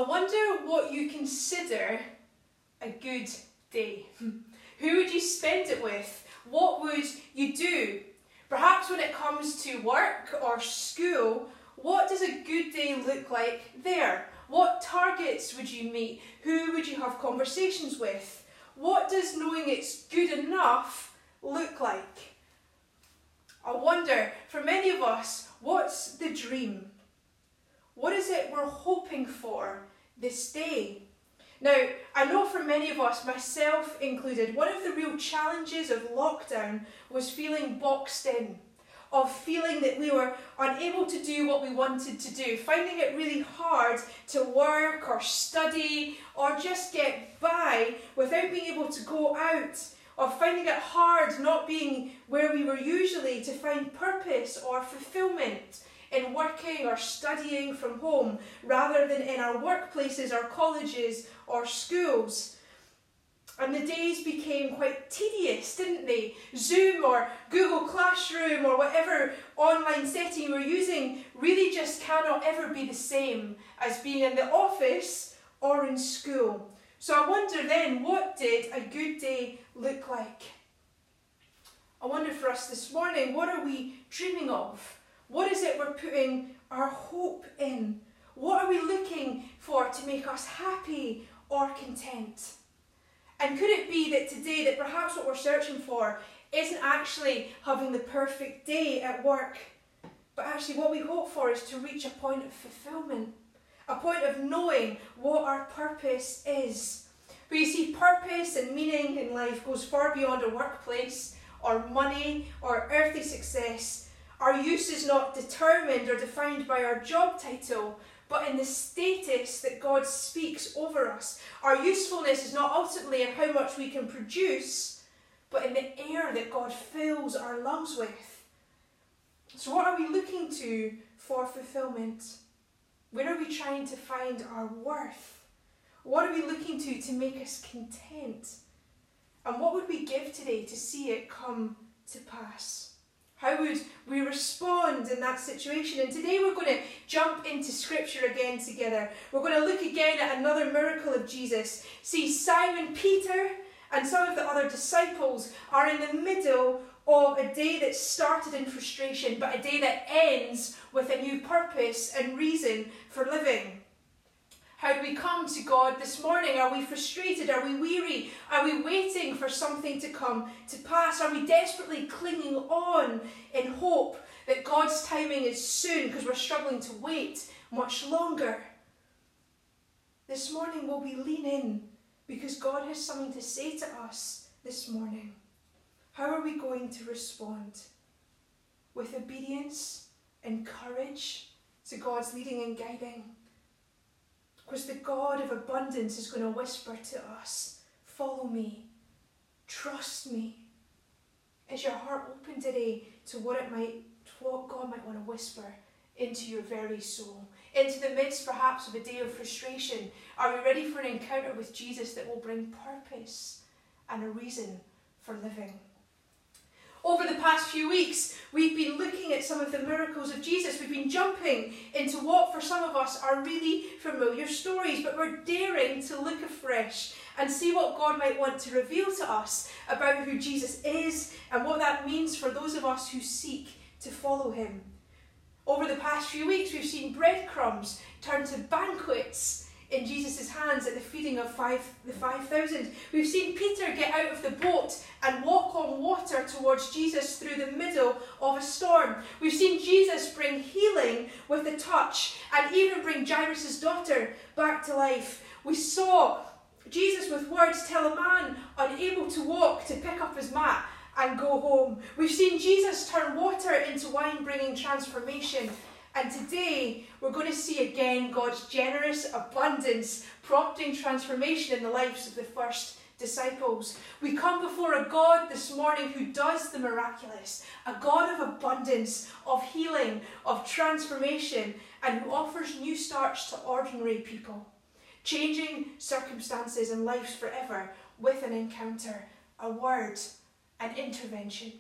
I wonder what you consider a good day. Who would you spend it with? What would you do? Perhaps when it comes to work or school, what does a good day look like there? What targets would you meet? Who would you have conversations with? What does knowing it's good enough look like? I wonder, for many of us, what's the dream? What is it we're hoping for this day? Now, I know for many of us, myself included, one of the real challenges of lockdown was feeling boxed in, of feeling that we were unable to do what we wanted to do, finding it really hard to work or study or just get by without being able to go out, of finding it hard not being where we were usually to find purpose or fulfillment in working or studying from home rather than in our workplaces or colleges or schools. And the days became quite tedious, didn't they? Zoom or Google Classroom or whatever online setting we're using really just cannot ever be the same as being in the office or in school. So I wonder then, what did a good day look like? I wonder for us this morning, what are we dreaming of? What is it we're putting our hope in? What are we looking for to make us happy or content? And could it be that today that perhaps what we're searching for isn't actually having the perfect day at work, but actually what we hope for is to reach a point of fulfillment, a point of knowing what our purpose is. But you see, purpose and meaning in life goes far beyond a workplace or money or earthly success. Our use is not determined or defined by our job title, but in the status that God speaks over us. Our usefulness is not ultimately in how much we can produce, but in the air that God fills our lungs with. So what are we looking to for fulfillment? Where are we trying to find our worth? What are we looking to make us content? And what would we give today to see it come to pass? How would we respond in that situation? And today we're going to jump into Scripture again together. We're going to look again at another miracle of Jesus. See, Simon Peter and some of the other disciples are in the middle of a day that started in frustration, but a day that ends with a new purpose and reason for living. How do we come to God this morning? Are we frustrated? Are we weary? Are we waiting for something to come to pass? Are we desperately clinging on in hope that God's timing is soon because we're struggling to wait much longer? This morning will we lean in because God has something to say to us this morning. How are we going to respond? With obedience and courage to God's leading and guiding? Because the God of abundance is going to whisper to us, follow me, trust me. Is your heart open today to what God might want to whisper into your very soul? Into the midst perhaps of a day of frustration, are we ready for an encounter with Jesus that will bring purpose and a reason for living? Over the past few weeks, we've been looking at some of the miracles of Jesus. We've been jumping into what for some of us are really familiar stories, but we're daring to look afresh and see what God might want to reveal to us about who Jesus is and what that means for those of us who seek to follow him. Over the past few weeks, we've seen breadcrumbs turn to banquets in Jesus' hands at the feeding of the 5,000. We've seen Peter get out of the boat and walk on water towards Jesus through the middle of a storm. We've seen Jesus bring healing with a touch and even bring Jairus' daughter back to life. We saw Jesus with words tell a man unable to walk to pick up his mat and go home. We've seen Jesus turn water into wine, bringing transformation. And today, we're going to see again God's generous abundance, prompting transformation in the lives of the first disciples. We come before a God this morning who does the miraculous, a God of abundance, of healing, of transformation, and who offers new starts to ordinary people, changing circumstances and lives forever with an encounter, a word, an intervention.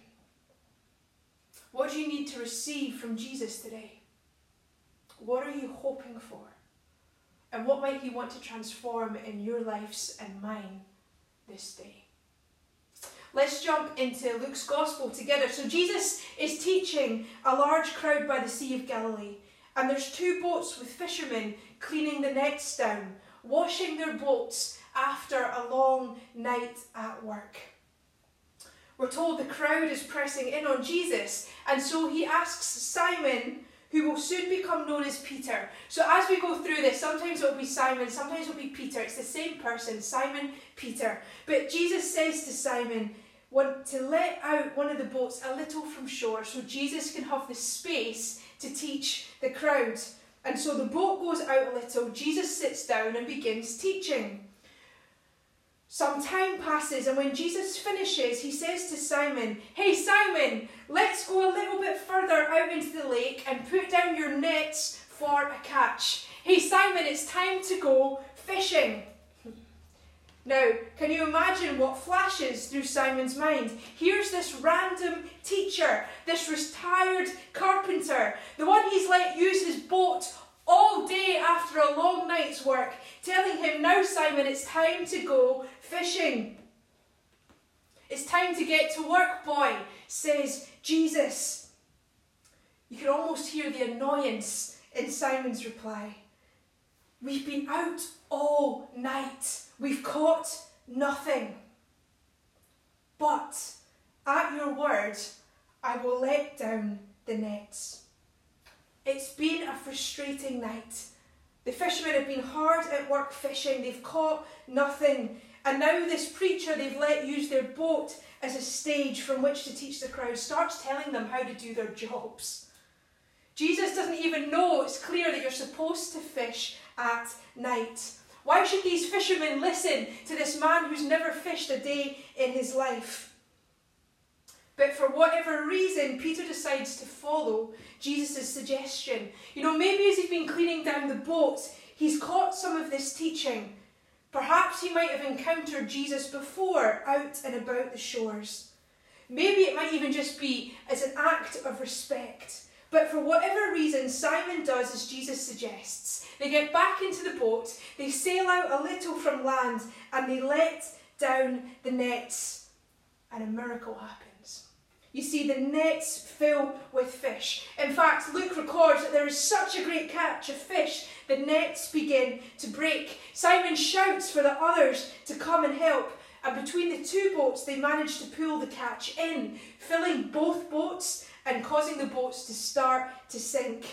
What do you need to receive from Jesus today? What are you hoping for? And what might he want to transform in your lives and mine this day? Let's jump into Luke's Gospel together. So Jesus is teaching a large crowd by the Sea of Galilee. And there's 2 boats with fishermen cleaning the nets down, washing their boats after a long night at work. We're told the crowd is pressing in on Jesus, and so he asks Simon, who will soon become known as Peter. So as we go through this, sometimes it'll be Simon, sometimes it'll be Peter. It's the same person, Simon, Peter. But Jesus says to Simon, want to let out one of the boats a little from shore so Jesus can have the space to teach the crowd. And so the boat goes out a little, Jesus sits down and begins teaching. Some time passes, and when Jesus finishes, he says to Simon, "Hey Simon, let's go a little bit further out into the lake and put down your nets for a catch. Hey Simon, it's time to go fishing." Now, can you imagine what flashes through Simon's mind? Here's this random teacher, this retired carpenter, the one he's let use his boat all day after a long night's work, telling him, "Now Simon, it's time to go fishing." "It's time to get to work, boy," says Jesus. You can almost hear the annoyance in Simon's reply. "We've been out all night. We've caught nothing. But at your word, I will let down the nets." It's been a frustrating night. The fishermen have been hard at work fishing. They've caught nothing. And now this preacher they've let use their boat as a stage from which to teach the crowd starts telling them how to do their jobs. Jesus doesn't even know it's clear that you're supposed to fish at night. Why should these fishermen listen to this man who's never fished a day in his life? But for whatever reason, Peter decides to follow Jesus' suggestion. Maybe as he's been cleaning down the boat, he's caught some of this teaching. Perhaps he might have encountered Jesus before out and about the shores. Maybe it might even just be as an act of respect. But for whatever reason, Simon does as Jesus suggests. They get back into the boat, they sail out a little from land, and they let down the nets. And a miracle happens. You see, the nets fill with fish. In fact, Luke records that there is such a great catch of fish, the nets begin to break. Simon shouts for the others to come and help, and between the 2 boats, they manage to pull the catch in, filling both boats and causing the boats to start to sink.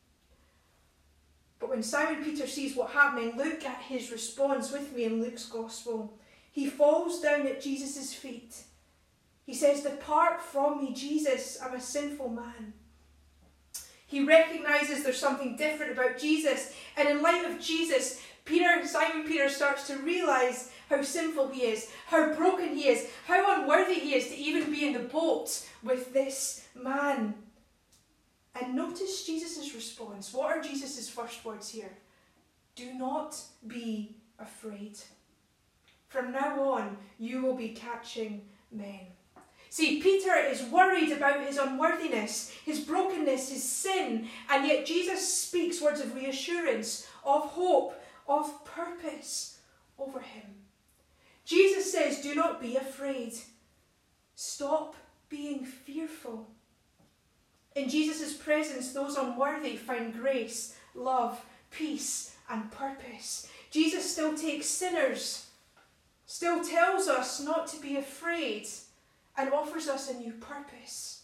But when Simon Peter sees what's happening, look at his response with me in Luke's Gospel. He falls down at Jesus' feet. He says, "Depart from me, Jesus, I'm a sinful man." He recognises there's something different about Jesus, and in light of Jesus, Simon Peter starts to realise how sinful he is, how broken he is, how unworthy he is to even be in the boat with this man. And notice Jesus' response. What are Jesus' first words here? "Do not be afraid. From now on, you will be catching men." See, Peter is worried about his unworthiness, his brokenness, his sin, and yet Jesus speaks words of reassurance, of hope, of purpose over him. Jesus says, "Do not be afraid. Stop being fearful." In Jesus' presence, those unworthy find grace, love, peace, and purpose. Jesus still takes sinners, still tells us not to be afraid, and offers us a new purpose,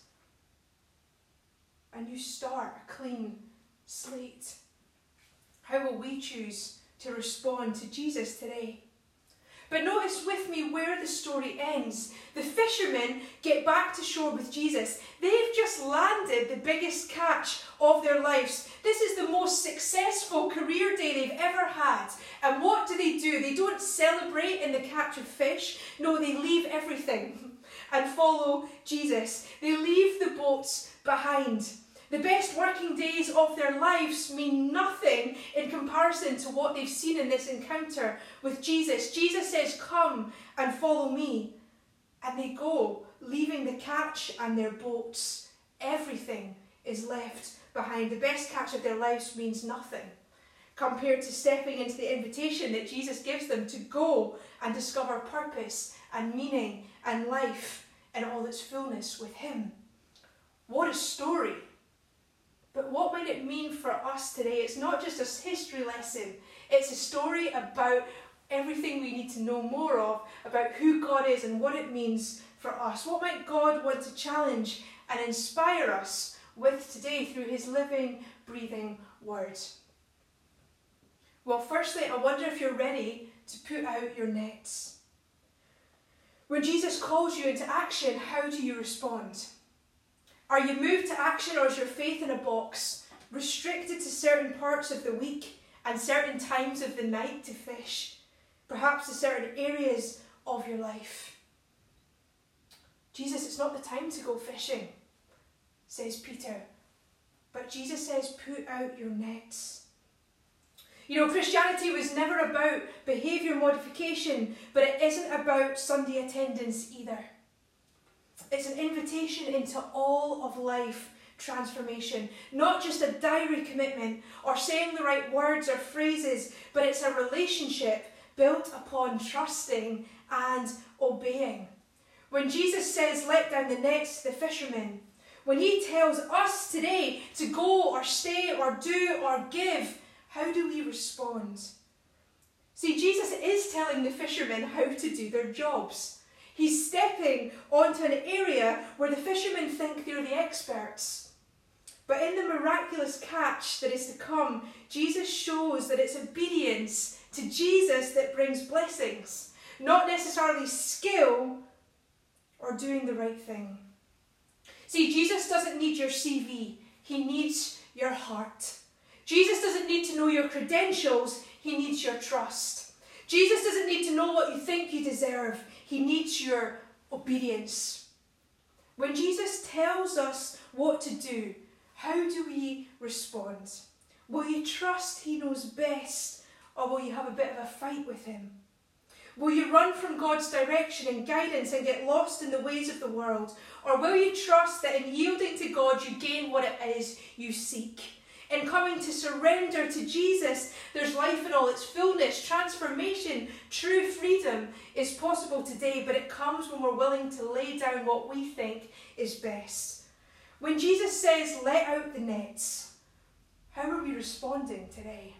a new start, a clean slate. How will we choose to respond to Jesus today? But notice with me where the story ends. The fishermen get back to shore with Jesus. They've just landed the biggest catch of their lives. This is the most successful career day they've ever had. And what do? They don't celebrate in the catch of fish. No, they leave everything and follow Jesus. They leave the boats behind. The best working days of their lives mean nothing in comparison to what they've seen in this encounter with Jesus. Jesus says, "Come and follow me." And they go, leaving the catch and their boats. Everything is left behind. The best catch of their lives means nothing. compared to stepping into the invitation that Jesus gives them to go and discover purpose and meaning and life in all its fullness with him. What a story! But what might it mean for us today? It's not just a history lesson. It's a story about everything we need to know more of, about who God is and what it means for us. What might God want to challenge and inspire us with today through his living, breathing word? Well, firstly, I wonder if you're ready to put out your nets. When Jesus calls you into action, how do you respond? Are you moved to action, or is your faith in a box, restricted to certain parts of the week and certain times of the night to fish, perhaps to certain areas of your life? Jesus, it's not the time to go fishing, says Peter. But Jesus says, put out your nets. You know, Christianity was never about behaviour modification, but it isn't about Sunday attendance either. It's an invitation into all of life transformation, not just a diary commitment or saying the right words or phrases, but it's a relationship built upon trusting and obeying. When Jesus says, let down the nets to the fishermen, when he tells us today to go or stay or do or give, how do we respond? See, Jesus is telling the fishermen how to do their jobs. He's stepping onto an area where the fishermen think they're the experts. But in the miraculous catch that is to come, Jesus shows that it's obedience to Jesus that brings blessings, not necessarily skill or doing the right thing. See, Jesus doesn't need your CV, he needs your heart. Jesus doesn't need to know your credentials, he needs your trust. Jesus doesn't need to know what you think you deserve, he needs your obedience. When Jesus tells us what to do, how do we respond? Will you trust he knows best, or will you have a bit of a fight with him? Will you run from God's direction and guidance and get lost in the ways of the world? Or will you trust that in yielding to God you gain what it is you seek? In coming to surrender to Jesus, there's life in all its fullness, transformation, true freedom is possible today, but it comes when we're willing to lay down what we think is best. When Jesus says, let out the nets, how are we responding today?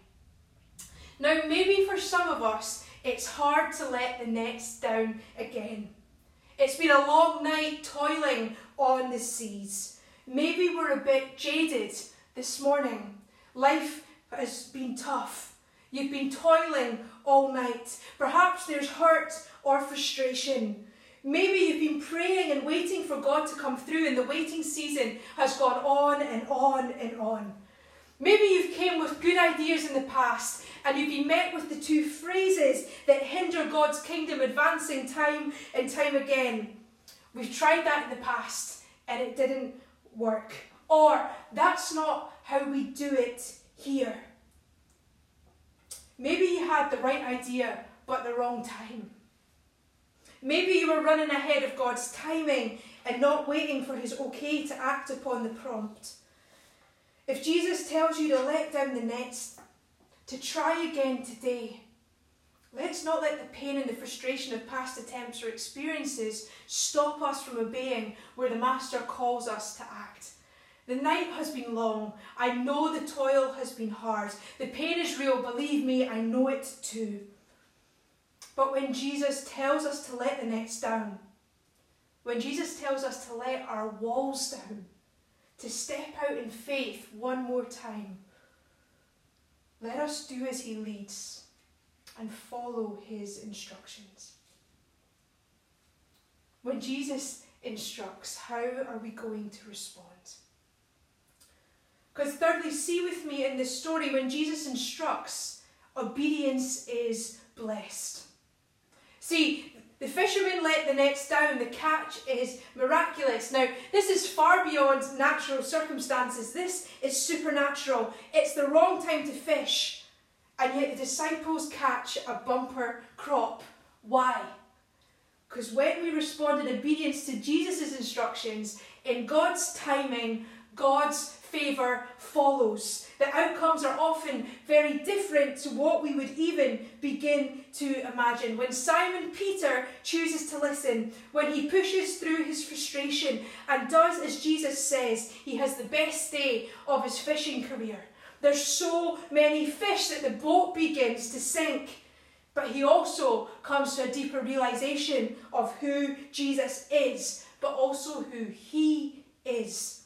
Now, maybe for some of us, it's hard to let the nets down again. It's been a long night toiling on the seas. Maybe we're a bit jaded this morning. Life has been tough. You've been toiling all night. Perhaps there's hurt or frustration. Maybe you've been praying and waiting for God to come through, and the waiting season has gone on and on and on. Maybe you've came with good ideas in the past and you've been met with the two phrases that hinder God's kingdom advancing time and time again. We've tried that in the past and it didn't work. Or, that's not how we do it here. Maybe you had the right idea but the wrong time. Maybe you were running ahead of God's timing and not waiting for his okay to act upon the prompt. If Jesus tells you to let down the nets, to try again today, let's not let the pain and the frustration of past attempts or experiences stop us from obeying where the Master calls us to act. The night has been long. I know the toil has been hard. The pain is real, believe me, I know it too. But when Jesus tells us to let the nets down, when Jesus tells us to let our walls down, to step out in faith one more time, let us do as he leads and follow his instructions. When Jesus instructs, how are we going to respond? Because thirdly, see with me in this story, when Jesus instructs, obedience is blessed. See, the fishermen let the nets down, the catch is miraculous. Now, this is far beyond natural circumstances. This is supernatural. It's the wrong time to fish, and yet the disciples catch a bumper crop. Why? Because when we respond in obedience to Jesus' instructions, in God's timing, God's favour follows. The outcomes are often very different to what we would even begin to imagine. When Simon Peter chooses to listen, when he pushes through his frustration and does as Jesus says, he has the best day of his fishing career. There's so many fish that the boat begins to sink. But he also comes to a deeper realisation of who Jesus is, but also who he is.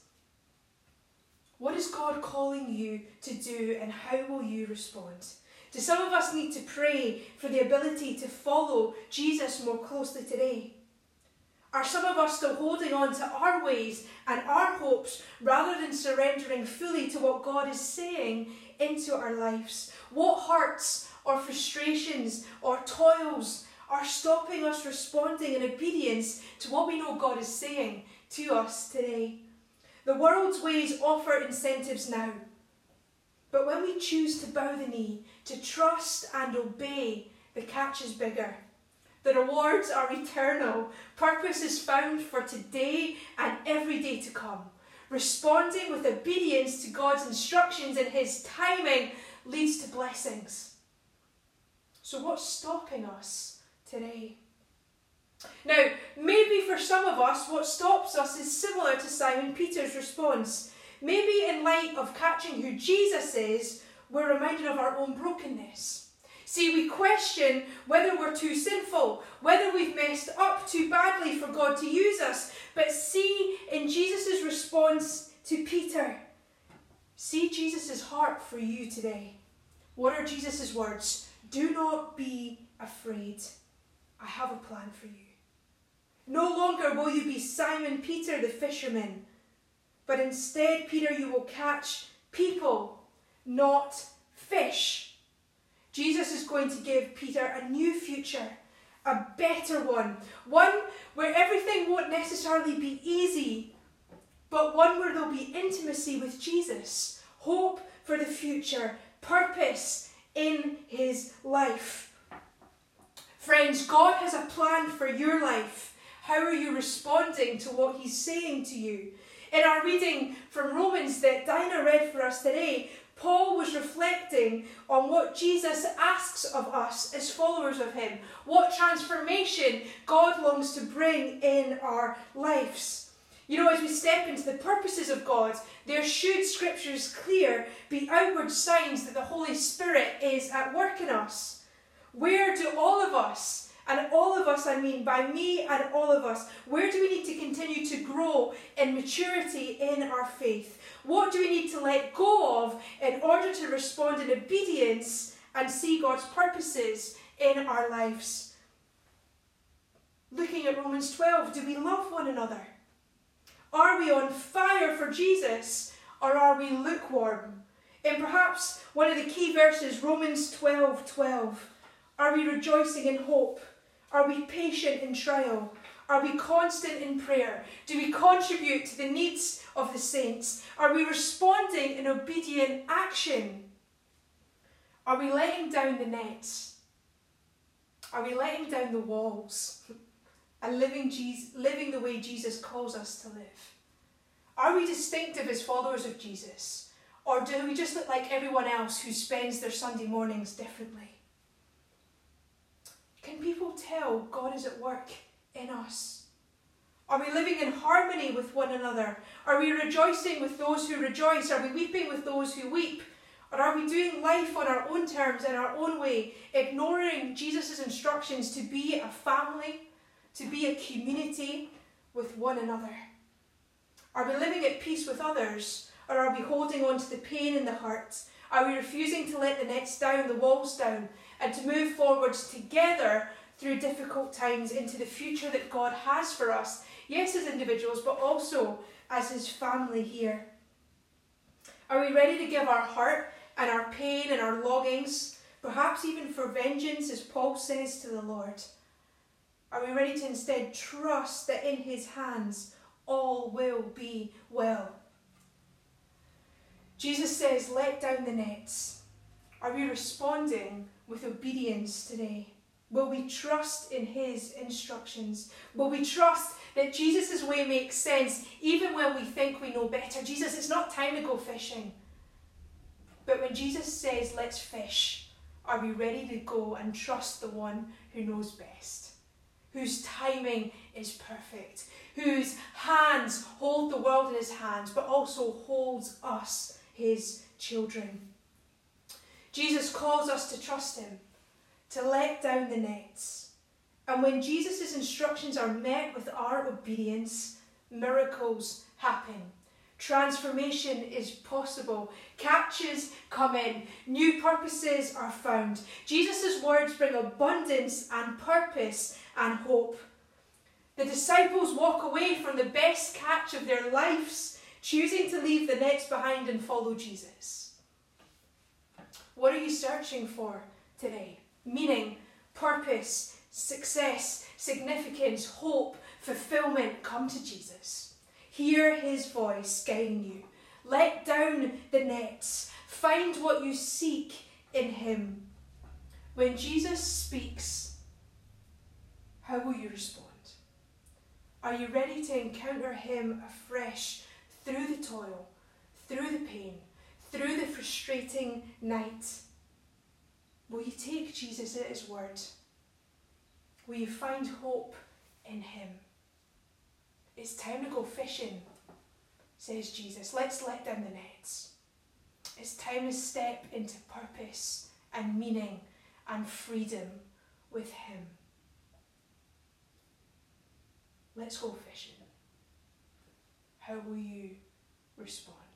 What is God calling you to do, and how will you respond? Do some of us need to pray for the ability to follow Jesus more closely today? Are some of us still holding on to our ways and our hopes rather than surrendering fully to what God is saying into our lives? What hurts or frustrations or toils are stopping us responding in obedience to what we know God is saying to us today? The world's ways offer incentives now, but when we choose to bow the knee, to trust and obey, the catch is bigger. The rewards are eternal. Purpose is found for today and every day to come. Responding with obedience to God's instructions and his timing leads to blessings. So what's stopping us today? Now, maybe for some of us, what stops us is similar to Simon Peter's response. Maybe in light of catching who Jesus is, we're reminded of our own brokenness. See, we question whether we're too sinful, whether we've messed up too badly for God to use us. But see in Jesus' response to Peter, see Jesus' heart for you today. What are Jesus' words? Do not be afraid. I have a plan for you. No longer will you be Simon Peter the fisherman, but instead, Peter, you will catch people, not fish. Jesus is going to give Peter a new future, a better one where everything won't necessarily be easy, but one where there'll be intimacy with Jesus, hope for the future, purpose in his life. Friends, God has a plan for your life. How are you responding to what he's saying to you? In our reading from Romans that Dinah read for us today, Paul was reflecting on what Jesus asks of us as followers of him, what transformation God longs to bring in our lives. You know, as we step into the purposes of God, there should, Scripture is clear, be outward signs that the Holy Spirit is at work in us. Where do all of us, and all of us I mean by me and all of us, where do we need to continue to grow in maturity in our faith? What do we need to let go of in order to respond in obedience and see God's purposes in our lives? Looking at Romans 12, do we love one another? Are we on fire for Jesus, or are we lukewarm? In perhaps one of the key verses, Romans 12:12, are we rejoicing in hope? Are we patient in trial? Are we constant in prayer? Do we contribute to the needs of the saints? Are we responding in obedient action? Are we letting down the nets? Are we letting down the walls and living the way Jesus calls us to live? Are we distinctive as followers of Jesus? Or do we just look like everyone else who spends their Sunday mornings differently? Can people tell God is at work in us? Are we living in harmony with one another? Are we rejoicing with those who rejoice? Are we weeping with those who weep? Or are we doing life on our own terms, in our own way, ignoring Jesus' instructions to be a family, to be a community with one another? Are we living at peace with others, or are we holding on to the pain in the heart? Are we refusing to let the nets down, the walls down, and to move forwards together through difficult times into the future that God has for us? Yes, as individuals, but also as his family here. Are we ready to give our heart and our pain and our longings, perhaps even for vengeance, as Paul says to the Lord? Are we ready to instead trust that in his hands all will be well? Jesus says, let down the nets. Are we responding with obedience today? Will we trust in his instructions? Will we trust that Jesus' way makes sense even when we think we know better? Jesus, it's not time to go fishing. But when Jesus says, let's fish, are we ready to go and trust the one who knows best? Whose timing is perfect, whose hands hold the world in his hands, but also holds us, his children. Jesus calls us to trust him, to let down the nets. And when Jesus' instructions are met with our obedience, miracles happen. Transformation is possible. Catches come in. New purposes are found. Jesus' words bring abundance and purpose and hope. The disciples walk away from the best catch of their lives, choosing to leave the nets behind and follow Jesus. What are you searching for today? Meaning, purpose, success, significance, hope, fulfillment. Come to Jesus. Hear his voice guiding you. Let down the nets. Find what you seek in him. When Jesus speaks, how will you respond? Are you ready to encounter him afresh through the toil, through the pain, through the frustrating night? Will you take Jesus at his word? Will you find hope in him? It's time to go fishing, says Jesus. Let's let down the nets. It's time to step into purpose and meaning and freedom with him. Let's go fishing. How will you respond?